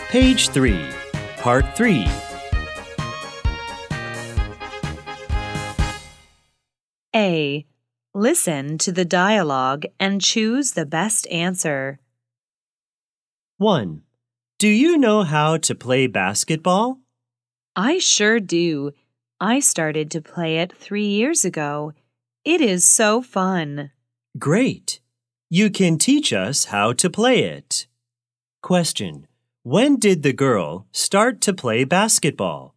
Page 3, Part 3. A. Listen to the dialogue and choose the best answer. 1. Do you know how to play basketball? I sure do. I started to play it 3 years ago. It is so fun. Great! You can teach us how to play it. Question. When did the girl start to play basketball?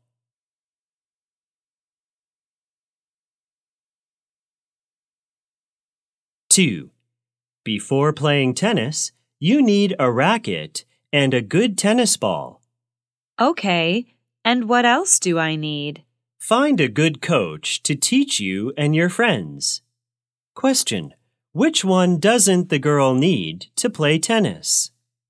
Two. Before playing tennis, you need a racket and a good tennis ball. Okay, and what else do I need? Find a good coach to teach you and your friends. Question. Which one doesn't the girl need to play tennis?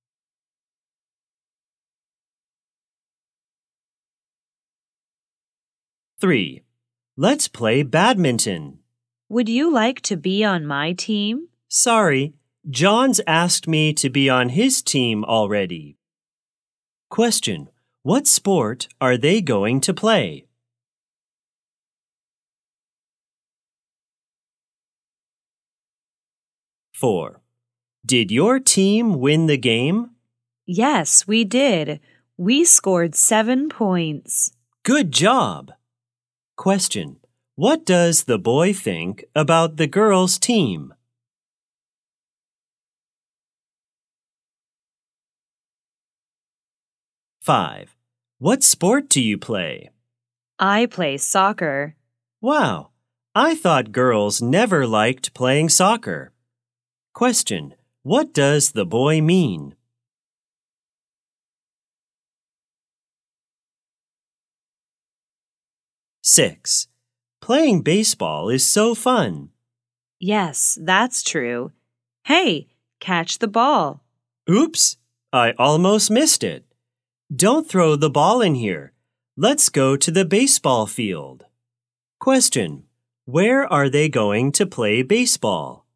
Three. Let's play badminton. Would you like to be on my team? Sorry, John's asked me to be on his team already. Question. What sport are they going to play? Four. Did your team win the game? Yes, we did. We scored 7 points. Good job! Question. What does the boy think about the girls' team? Five. What sport do you play? I play soccer. Wow! I thought girls never liked playing soccer. Question. What does the boy mean? Six. Playing baseball is so fun. Yes, that's true. Hey, catch the ball. Oops! I almost missed it. Don't throw the ball in here. Let's go to the baseball field. Question. Where are they going to play baseball?